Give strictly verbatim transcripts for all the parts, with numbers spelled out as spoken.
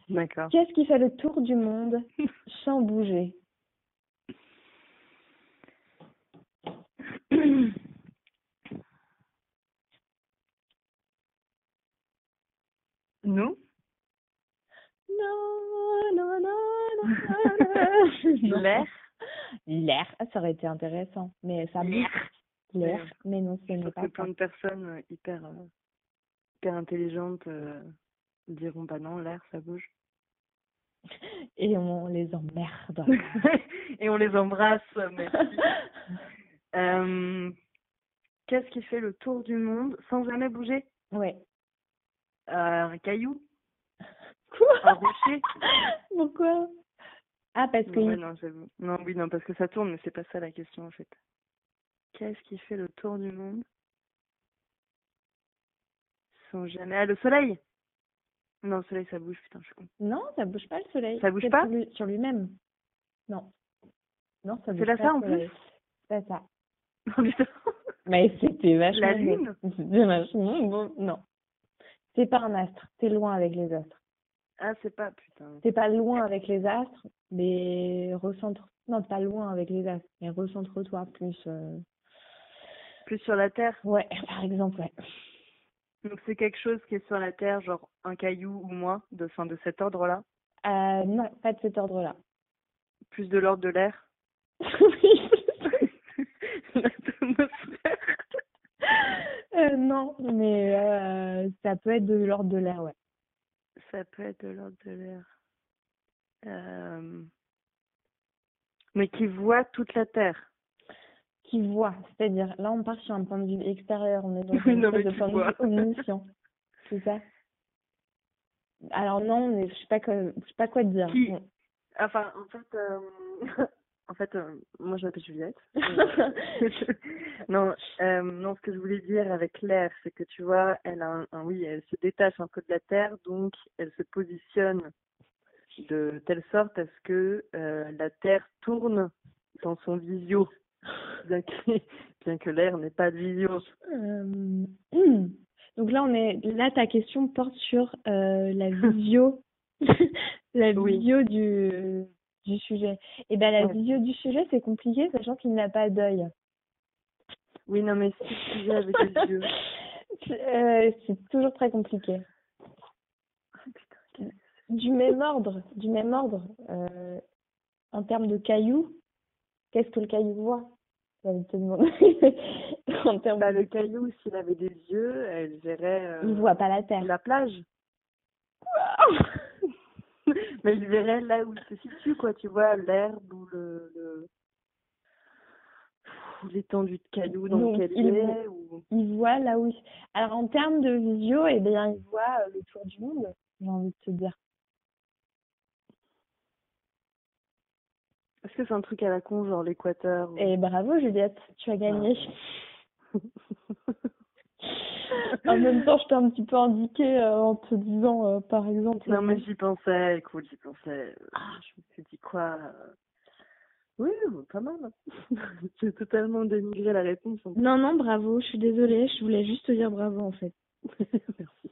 D'accord. Qu'est-ce qui fait le tour du monde sans bouger? Nous? Non, non, non, non, non, non. L'air? L'air, ah, ça aurait été intéressant, mais ça bouge. L'air. L'air, Mais, mais non, ce Je n'est pense pas que ça. plein de personnes euh, hyper, euh, hyper intelligentes euh, diront bah non, l'air, ça bouge. Et on les emmerde. Et on les embrasse, merci. Euh, Qu'est-ce qui fait le tour du monde sans jamais bouger? Ouais. Euh, Un caillou? Quoi? Un rocher? Pourquoi? Ah, parce que... Non, ouais, non, j'avoue. Non, oui, non, parce que ça tourne, mais c'est pas ça la question en fait. Qu'est-ce qui fait le tour du monde sans jamais... Ah, le soleil? Non, le soleil, ça bouge, putain, je suis con. Non, ça bouge pas le soleil. Ça bouge C'est pas? sur lui- sur lui-même. Non. Non, ça C'est bouge là pas ça le en soleil. plus? C'est pas ça. Non, putain. Mais c'était vachement La bon. lune? C'était vachement bon. Non. C'est pas un astre. T'es loin avec les astres. Ah, c'est pas, putain. T'es pas loin avec les astres, mais recentre. Non, t'es pas loin avec les astres, mais recentre-toi plus. euh, Plus sur la Terre? Ouais, par exemple, ouais. Donc c'est quelque chose qui est sur la Terre, genre un caillou ou moins, de, fin, de cet ordre-là? Euh, non, pas de cet ordre-là. Plus de l'ordre de l'air? Oui. L'atmosphère? Euh, non, mais euh, ça peut être de l'ordre de l'air, ouais. Ça peut être de l'ordre de l'air. Euh... Mais qui voit toute la Terre. Qui voit, c'est-à-dire, là on part sur un point de vue extérieur, on est dans Oui, une non, espèce mais de qui point de voit. vue omniscient, c'est ça? Alors non, mais je sais pas quoi, je sais pas quoi te dire. Qui Bon. Enfin, en fait, euh... en fait, euh, moi je m'appelle Juliette. non, euh, non, ce que je voulais dire avec l'air, c'est que tu vois, elle a un, un- oui, elle se détache un peu de la Terre, donc elle se positionne de telle sorte à ce que euh, la Terre tourne dans son visio, bien que, bien que l'air n'ait pas de visio. Euh, hum. Donc là on est, là ta question porte sur euh, la visio, la Oui. visio du du sujet. Et ben la Ouais. visio du sujet c'est compliqué sachant qu'il n'a pas d'œil. Oui, non, mais si le sujet avec les yeux. Euh, c'est toujours très compliqué. Du même ordre, du même ordre, euh, en termes de cailloux, qu'est-ce que le caillou voit? J'allais te demander. En termes Bah, de... le caillou, s'il avait des yeux, elle verrait euh, Il voit pas la terre. la plage. Mais il verrait là où il se situe, quoi. Tu vois, l'herbe ou le, le... ou l'étendue de cailloux dans Donc, lequel il, il vo- est. Ou... il voit là où il... Alors, en termes de visio, eh bien, il voit euh, le tour du monde, j'ai envie de te dire. Est-ce que c'est un truc à la con, genre l'équateur ou... Et bravo, Juliette, tu as gagné. En même temps, je t'ai un petit peu indiqué euh, en te disant, euh, par exemple... Non, mais euh, j'y pensais, écoute, j'y pensais. Je me suis dit quoi euh, Oui, pas mal. Hein. J'ai totalement dénigré la réponse. En Non, non, bravo, je suis désolée, je voulais juste te dire bravo, en fait. Merci.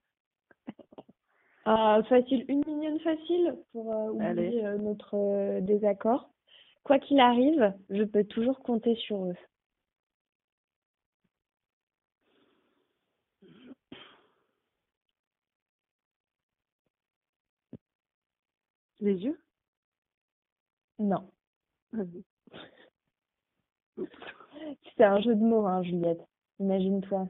Ah, facile, une mignonne facile pour euh, Allez. oublier euh, notre euh, désaccord. Quoi qu'il arrive, je peux toujours compter sur eux. Les yeux Non. Vas-y. C'est un jeu de mots, hein, Juliette. Imagine-toi.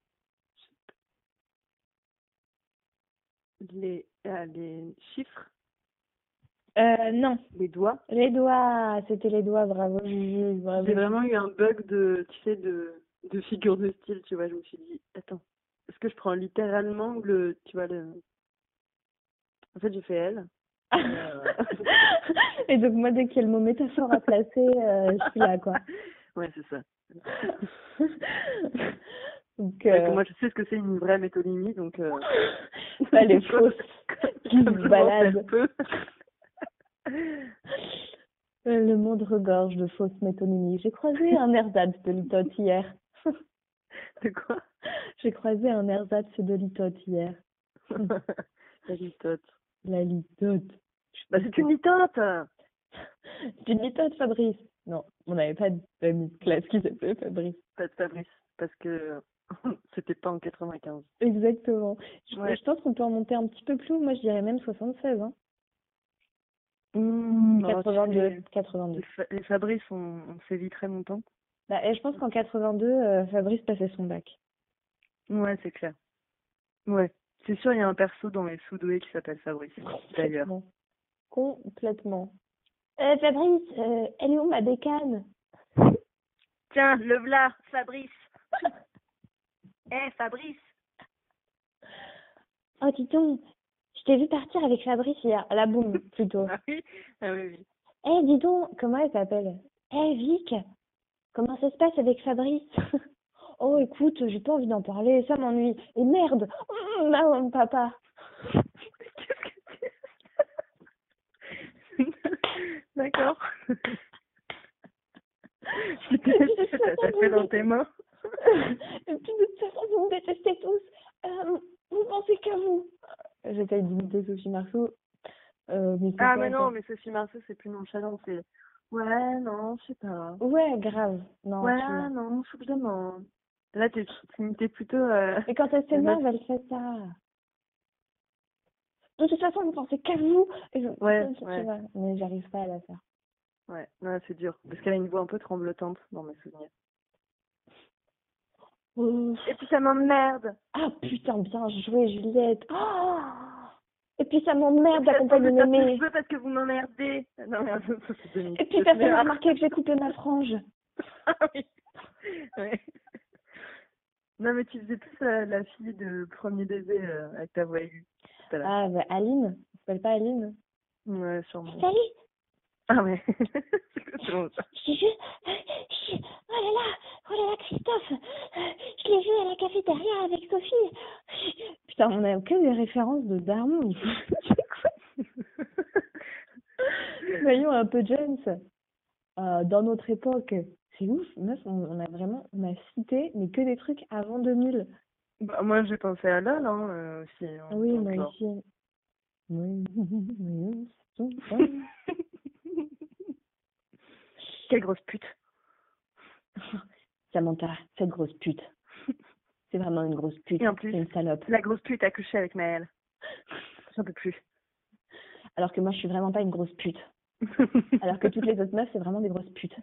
Les, ah, les chiffres, Euh, non. les doigts. Les doigts, c'était les doigts, bravo, Juju, bravo. J'ai vraiment eu un bug de, tu sais, de, de figure de style, tu vois. Je me suis dit, attends, est-ce que je prends littéralement le, tu vois, le... En fait, j'ai fait elle. Euh... Et donc, moi, dès qu'il y a le mot métaphore à placer, euh, je suis là, quoi. Ouais, c'est ça. Donc, C'est vrai que euh... moi, je sais ce que c'est une vraie métonymie, donc... Euh... Pas les fausses qui Comme se je m'en baladent. fais peu. Le monde regorge de fausses métonymies. J'ai croisé un ersatz de litote hier. De quoi? J'ai croisé un ersatz de litote hier. La litote. La litote. Bah, c'est une litote. C'est une litote, Fabrice. Non, on n'avait pas d'amis de classe qui s'appelait Fabrice. Pas de Fabrice, parce que c'était pas en quatre-vingt-quinze. Exactement. Je, Ouais. je pense qu'on peut en monter un petit peu plus haut. Moi, je dirais même soixante-seize. Hein. Mmh, non, quatre-vingt-deux. les, quatre-vingt-deux. les, Fa- les Fabrice ont, ont sévi très longtemps. Bah, et je pense qu'en quatre-vingt-deux, euh, Fabrice passait son bac. Ouais, c'est clair. Ouais. C'est sûr, il y a un perso dans les sous-doués qui s'appelle Fabrice, d'ailleurs. Complètement. Complètement. Euh, Fabrice, euh, elle est où ma bécane? Tiens, le v'là, Fabrice. Eh, Fabrice. Oh, dis donc, je t'ai vu partir avec Fabrice hier, à la boum, plutôt. Ah oui, ah oui, oui. Eh, dis donc, comment elle s'appelle? Eh, Vic, comment ça se passe avec Fabrice? Oh, écoute, j'ai pas envie d'en parler, ça m'ennuie. Et merde, oh, non, papa. D'accord. T'as t'as fait dans tes mains. Et puis de toute façon, vous me détestez tous. Euh, vous pensez qu'à vous. J'essaye d'imiter Sophie Marceau. Euh, mais c'est Ah, pas mais non, ça. mais Sophie Marceau, c'est plus nonchalant, c'est... Ouais, non, je sais pas. Ouais, grave. Non, Ouais, tu vois. non, faut que je demande. Là, t'es t'es plutôt... Euh... Et quand elle s'énerve, elle fait ça. De toute façon, vous pensez qu'à vous. Et je... Ouais, tu ouais, vois, mais j'arrive pas à la faire. ouais. Non, c'est dur. Parce qu'elle a une voix un peu tremblotante dans mes souvenirs. Ouf. Et puis ça m'emmerde. Ah putain, bien joué, Juliette. Oh. Et puis ça m'emmerde Et puis, d'accompagner attends, je tape mémé. ce cheveu parce que vous m'emmerdez. Non, mais ça, c'est Denis. Et puis personne n'a remarqué que j'ai coupé ma frange. Ah oui. Ouais. Non, mais tu faisais plus euh, la fille de premier baiser euh, avec ta voix aiguë. tout à l'heure. Ah, bah Aline. Ça s'appelle pas Aline. Ouais, sûrement. Salut. Ah ouais. C'est bon, ça. Je, je, je, oh là là, oh là là, Christophe, je l'ai vu à la cafétéria avec Sophie. Putain, on a que des références de Darmon. Voyons un peu James. Euh, dans notre époque, c'est ouf, meuf, on, on a vraiment, on a cité, mais que des trucs avant deux mille. Bah, moi, j'ai pensé à LOL hein, euh, aussi. Hein, Oui, donc, moi là. aussi. Oui, oui, oui. Quelle grosse pute. Samantha, cette grosse pute. C'est vraiment une grosse pute. Et en plus, c'est une salope. la grosse pute a couché avec Maëlle. J'en peux plus. Alors que moi, je suis vraiment pas une grosse pute. Alors que toutes les autres meufs, c'est vraiment des grosses putes.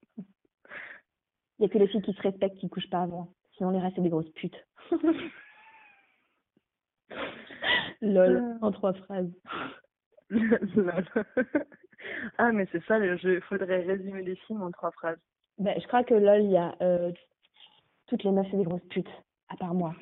Il y a que les filles qui se respectent qui couchent pas avant. Sinon, les restes, c'est des grosses putes. Lol, Euh. en trois phrases. Lol. Ah, mais c'est ça le jeu. Il faudrait résumer les films en trois phrases. Ben, je crois que lol, il y a euh, toutes les meufs, c'est des grosses putes. À part moi.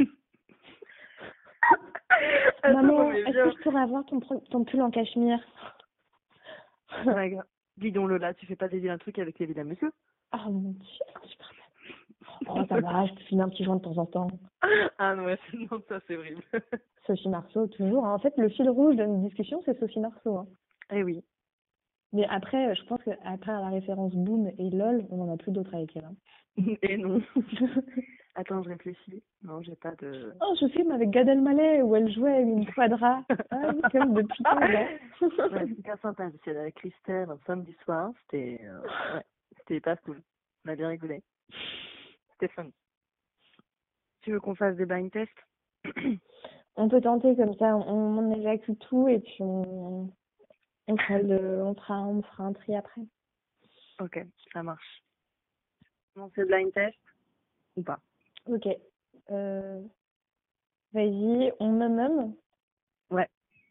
Attends, Maman, mais est-ce viens. que je pourrais avoir ton, pro- ton pull en cachemire? Ouais, gars. Dis donc, Lola, tu fais pas des un truc avec les vilains monsieur? Ah mon dieu, super. Oh, ça va, je te file un petit joint de temps en temps. Ah non, ouais, non, ça c'est horrible. Sophie Marceau, toujours. Hein. En fait, le fil rouge de notre discussion, c'est Sophie Marceau. Hein. Eh oui. Mais après, je pense qu'après la référence Boom et LOL, on en a plus d'autres avec elle. Hein. Et non. Attends, je réfléchis. Non, j'ai pas de... Oh, ce film avec Gad Elmaleh où elle jouait une quadra. Ah oui, comme depuis quinze ans. Ouais, c'était bien sympa. J'étais avec Christelle un samedi soir. C'était euh, ouais, c'était pas cool. On a bien rigolé. C'était fun. Tu veux qu'on fasse des blind tests? On peut tenter comme ça, on, on évacue tout et puis on, on, fera le, on, fera, on fera un tri après. Ok, ça marche. On fait blind test ou pas? Ok. Euh, vas-y, on me nomme. Ouais.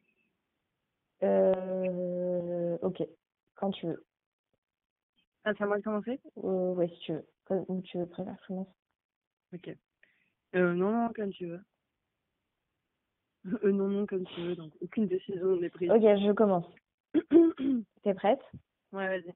Euh, ok, quand tu veux. Ah, c'est à moi de commencer? Euh, ouais, si tu veux. Quand, où tu veux, préfère que je commence. Ok. Euh, non, non, comme tu veux. Euh, non, non, comme tu veux. Donc, aucune décision n'est prise. Ok, je commence. T'es prête? Ouais, vas-y.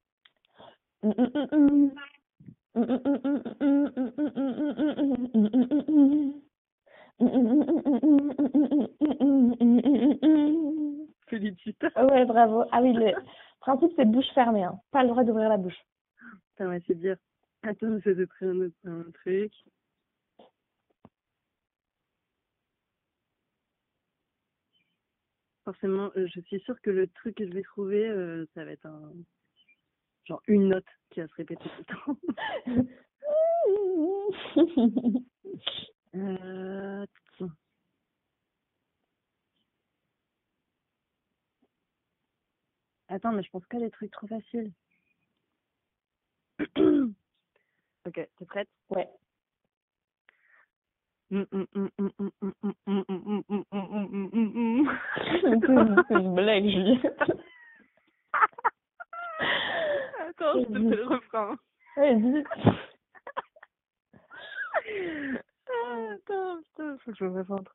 Félicite. Ouais, bravo. Ah oui, le principe, c'est bouche fermée. Hein. Pas le droit d'ouvrir la bouche. Putain, ouais, c'est bien. Attends, j'essaie de prendre un, autre- un truc. Forcément, euh, je suis sûre que le truc que je vais trouver, euh, ça va être un genre une note qui va se répéter tout le temps. euh, tiens. Attends, mais je pense pas à des trucs trop faciles. Ok, t'es prête? Ouais. C'est une blague, Juliette. Attends, je te fais le refrain. Vas-y. Ah, attends, putain, faut que je me recentre.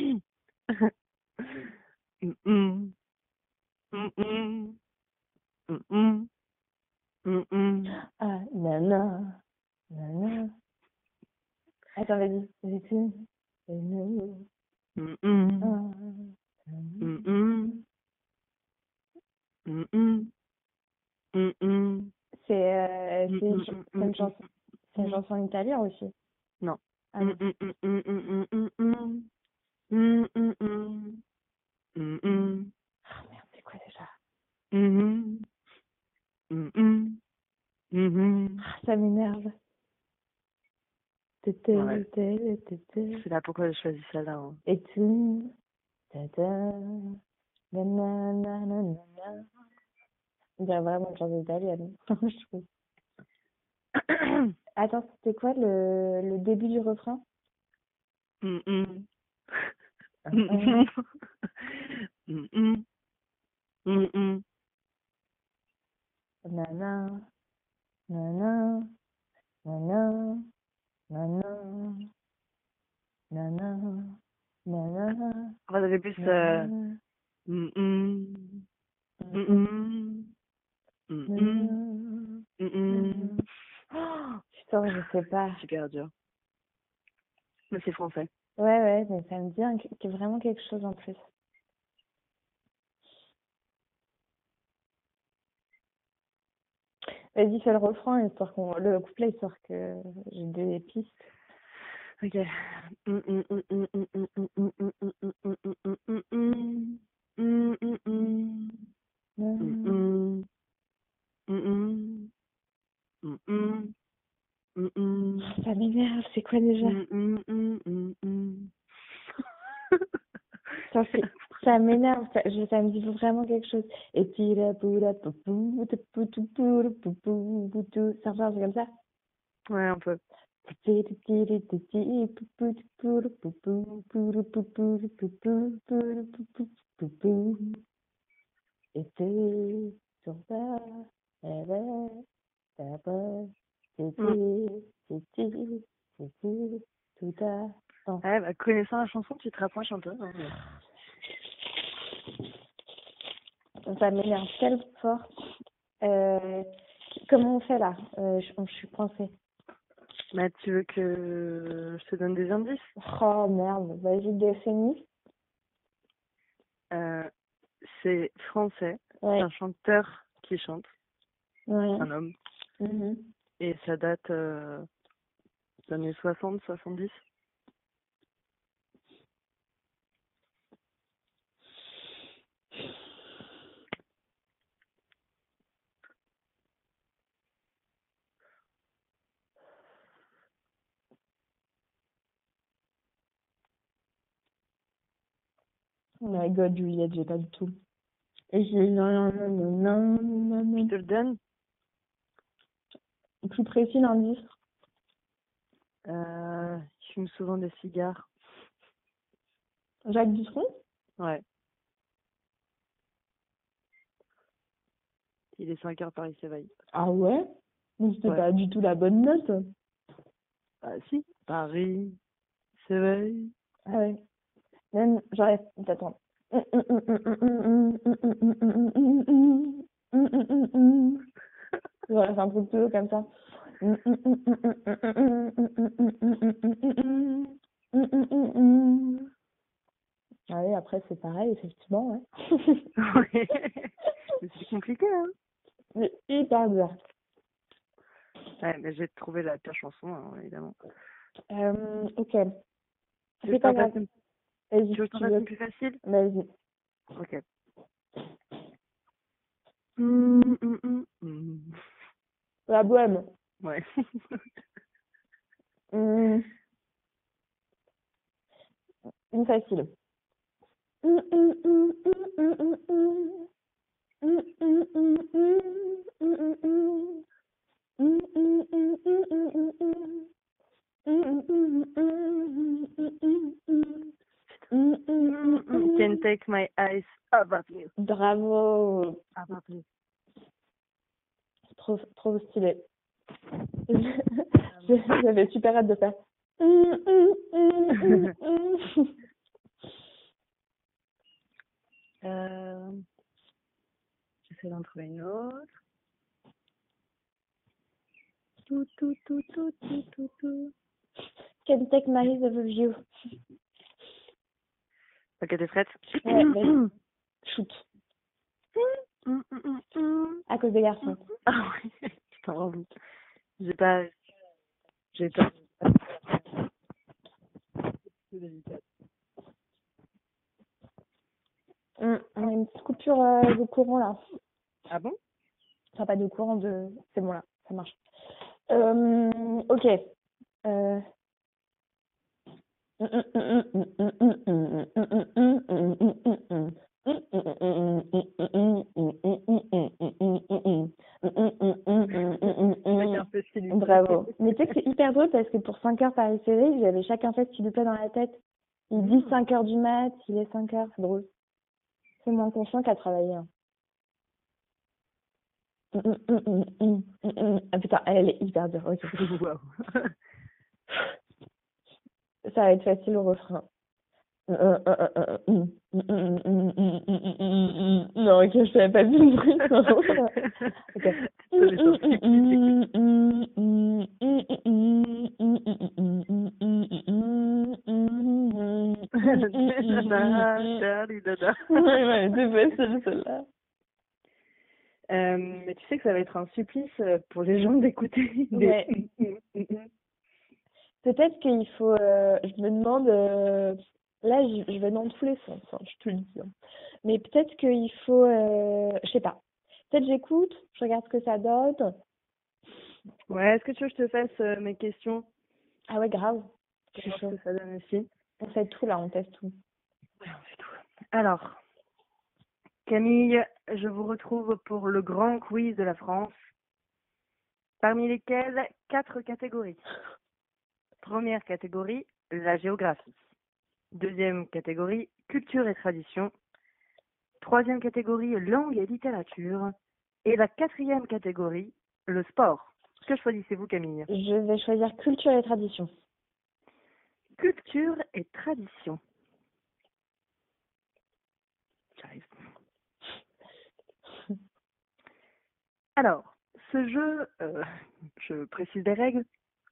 Ah, nana. Nana. Attends, vas-y. Vas-y. C'est euh, c'est une, ch- c'est une chanson. C'est une chanson en italien aussi. Non. Ah, non. Ah, merde, c'est quoi déjà? Ah, ça m'énerve. Tété, Ouais. tété, tété. C'est là pourquoi j'ai choisi celle-là. Hein. Et tout. Tata. Nanana. On dirait vraiment une chanson italienne. Je trouve. Attends, c'était quoi le, le début du refrain? Nana. Nana. Nana. Nana. Nana. Nana. En fait, j'ai plus... Euh... Nana. Mm, mm, mm, mm, mm, mm, mm, mm. Oh, putain, je sais pas. Super dur. Mais c'est français. Ouais, ouais, mais ça me dit un- que- vraiment quelque chose en plus. Vas-y, fais le refrain, histoire qu'on, le couplet, histoire que j'ai des pistes. Ok. Ça m'énerve, c'est quoi déjà? Ça, c'est- ça m'énerve, ça, je- ça me dit vraiment quelque chose. Et tira pura poupou, poupou, poupou, poupou, poupou. Ça ressemble comme ça? Ouais, un peu. Et tu sur ta rêve, ta poche, c'était, c'était, c'était, tout à temps. Ouais, bah, connaissant la chanson, tu te rapproches un peu. Hein, mais... Ça m'énerve tellement fort. Euh, comment on fait là? euh, je, je suis coincée. Bah, tu veux que je te donne des indices? Oh merde, vas-y, décennie. euh, C'est français. Ouais. C'est un chanteur qui chante. Ouais. Un homme. Mm-hmm. Et ça date euh, des années soixante, soixante-dix. Oh my god, Juliette, j'ai pas du tout. Et j'ai non, non, non, non, non, non. Je te le donne. Plus précis l'indice. Euh, je fume souvent des cigares. Jacques Dutronc? Ouais. Il est cinq heures, Paris s'éveille. Ah ouais? Mais c'était Ouais. pas du tout la bonne note. Bah si. Paris s'éveille. Ah ouais. Même, j'arrête. Attends. Voilà, c'est un truc peu comme ça. Allez, après, c'est pareil, effectivement, ouais. Ouais. Mais c'est compliqué, hein. C'est hyper dur. Ouais, mais j'ai trouvé la pire chanson, hein, évidemment. Euh, ok. Tu veux C'est pas que je t'en grave. fasse une- Vas-y, tu veux que je si t'en tu fasse veux. une plus facile? Vas-y. Ok. Hum, hum, hum, hum. La bohème. Ouais. Hum, Une facile. Hum, hum, hum, hum, hum, hum, hum. Hum, hum, hum, hum, hum, hum, hum. Hum, hum, hum, hum, hum, hum, hum. Hum, hum, hum, hum, hum, hum, hum, hum. Hum, hum, hum, hum. Can't take my eyes off of you. Bravo. Off of you. Trop, trop stylé. J'avais super hâte de faire. Hum, hum, hum, hum, hum. Euh, J'essaie d'en trouver une autre. Tout, tout, tout, tout, tout, tout, tout. Can take my eyes off of you. Ok, t'es prête? Ouais, vas-y. Shoot. Hum, hum, hum, hum. À cause des garçons. Ah oui, putain, vraiment. J'ai pas... J'ai pas... C'est délicat. Hum, On a une petite coupure euh, de courant là. Ah bon? Enfin, pas de courant, de... c'est bon là, ça marche. Euh, ok. Euh... Bravo. Mais tu sais que c'est hyper drôle parce que pour cinq heures Paris Série, j'avais chacun fait s'il vous plaît dans la tête. Il dit cinq heures du mat, il est cinq heures, c'est drôle. C'est moins conscient qu'à travailler. Hein. Ah putain, elle est hyper dure. Ok. Wow. Ça va être facile au refrain. Non, ok, je savais pas du le truc. Ok. Ouais, ouais, c'est facile celle-là. Euh, mais tu sais que ça va être un supplice euh, pour les gens d'écouter des... Ouais. Peut-être qu'il faut. Euh, je me demande. Euh, là, je, je vais dans tous les sens, hein, je te le dis. Hein. Mais peut-être qu'il faut. Euh, je sais pas. Peut-être j'écoute, je regarde ce que ça donne. Ouais, est-ce que tu veux que je te fasse euh, mes questions? Ah ouais, grave. Je suis Voir chaud. ce que ça donne aussi. On fait tout là, on teste tout. Ouais, on fait tout. Alors, Camille, je vous retrouve pour le grand quiz de la France, parmi lesquels quatre catégories. Première catégorie, la géographie. Deuxième catégorie, culture et tradition. Troisième catégorie, langue et littérature. Et la quatrième catégorie, le sport. Que choisissez-vous, Camille? Je vais choisir culture et tradition. Culture et tradition. J'arrive. Alors, ce jeu, euh, je précise les règles,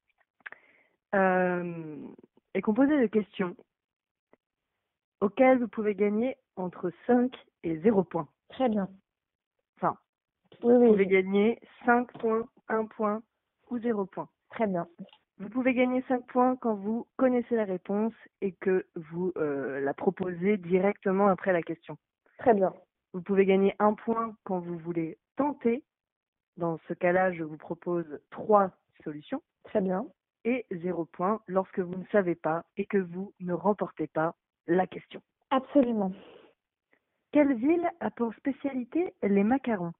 euh, est composé de questions auxquelles vous pouvez gagner entre cinq et zéro points. Très bien. Enfin, Oui, vous oui. pouvez gagner cinq points, un point ou zéro point. Très bien. Vous pouvez gagner cinq points quand vous connaissez la réponse et que vous euh, la proposez directement après la question. Très bien. Vous pouvez gagner un point quand vous voulez tenter. Dans ce cas-là, je vous propose trois solutions. Très bien. Et zéro point lorsque vous ne savez pas et que vous ne remportez pas la question. Absolument. Quelle ville a pour spécialité les macarons?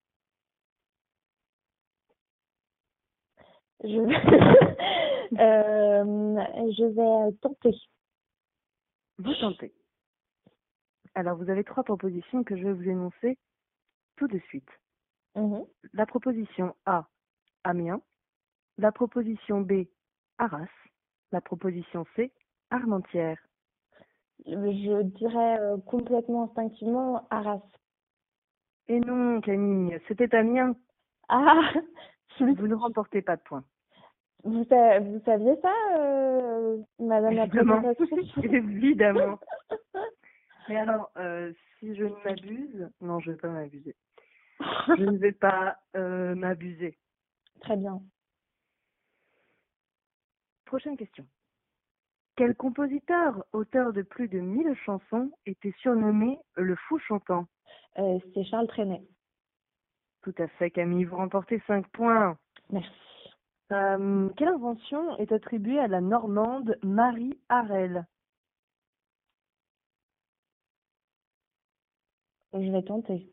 Je vais, euh, je vais tenter. Vous tentez. Alors, vous avez trois propositions que je vais vous énoncer tout de suite. Mmh. La proposition A, Amiens. La proposition B, Arras. La proposition C, Armentières. Je dirais euh, complètement instinctivement Arras. Et non, Camille, c'était Amiens. Ah, Vous ne remportez pas de points. vous, sa- vous saviez ça, euh, madame la Évidemment. présentatrice? Évidemment. Mais alors, euh, si je ne m'abuse, non, je ne vais pas m'abuser. Je ne vais pas euh, m'abuser. Très bien. Prochaine question. Quel compositeur, auteur de plus de mille chansons, était surnommé le fou chantant? Euh, c'est Charles Trenet. Tout à fait, Camille, vous remportez cinq points. Merci. Euh, quelle invention est attribuée à la Normande Marie Harel? Je vais tenter.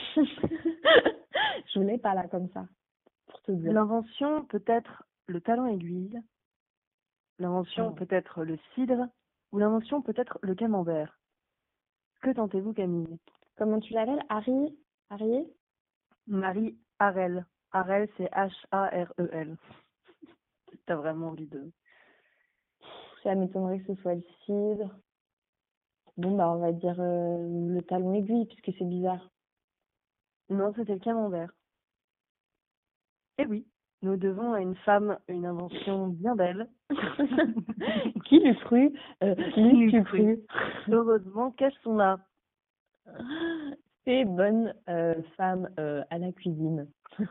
Je l'ai pas là comme ça, pour te dire. L'invention peut être le talon aiguille, l'invention Oh. peut être le cidre, ou l'invention peut être le camembert. Que tentez-vous, Camille? Comment tu l'appelles? Harry? Harry? Marie Harel. Harel, c'est H A R E L. T'as vraiment envie de... Ça m'étonnerait que ce soit le cidre. Bon, bah, on va dire euh, le talon aiguille, puisque c'est bizarre. Non, c'était le camembert. Eh oui, nous devons à une femme une invention bien belle. Qui l'eût cru? euh, L'eût tu cru? Heureusement qu'elles sont là. Ces bonnes euh, femmes euh, à la cuisine.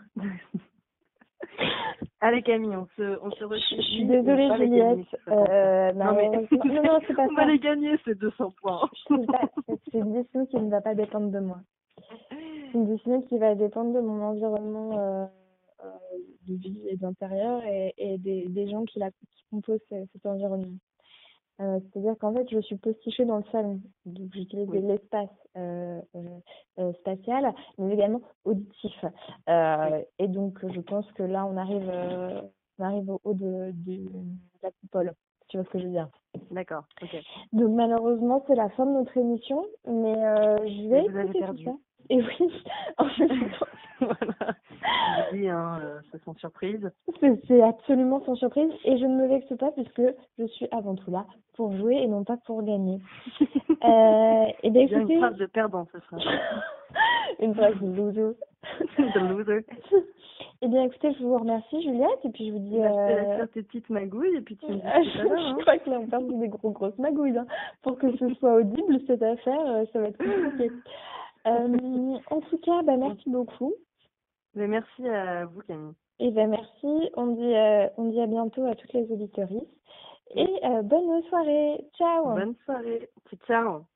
Allez Camille, on se, on se Je retrouve. suis désolée, Juliette. Euh, non, mais non, non, c'est pas on va ça. les gagner ces deux cents points. C'est pas- c'est une décision qui ne va pas dépendre de moi. C'est une décision qui va dépendre de mon environnement euh, euh, de vie et d'intérieur et, et des, des gens qui, la, qui composent ce- cet environnement. Euh, c'est-à-dire qu'en fait, je suis postichée dans le salon, donc j'utilise Oui. l'espace euh, euh, euh, spatial, mais également auditif. Euh, Oui. Et donc, je pense que là, on arrive, euh, on arrive au haut de, de, de la coupole. Tu vois ce que je veux dire? D'accord, ok. Donc, malheureusement, c'est la fin de notre émission, mais euh, je vais Et vous avez écouter tout perdu. ça. Et oui, en même temps, Voilà. Je vous dis, hein, euh, ce sont surprises. c'est c'est absolument sans surprise et je ne me vexe pas puisque je suis avant tout là pour jouer et non pas pour gagner. Euh, et bien Bien écoutez, une phrase de perdant, ce sera. une phrase de loser. De loser. Et bien écoutez, je vous remercie Juliette et puis je vous dis. Bah, je te laisse Euh... faire tes petites magouilles et puis tu me dis ah, ce que ça va. je Hein. crois que là on parle des gros grosses magouilles hein. Pour que ce soit audible cette affaire, euh, ça va être compliqué. Euh, en tout cas, bah, merci beaucoup. Mais merci à vous, Camille. Et ben merci. On dit, euh, on dit à bientôt à toutes les auditoristes. Et euh, bonne soirée. Ciao. Bonne soirée. Ciao.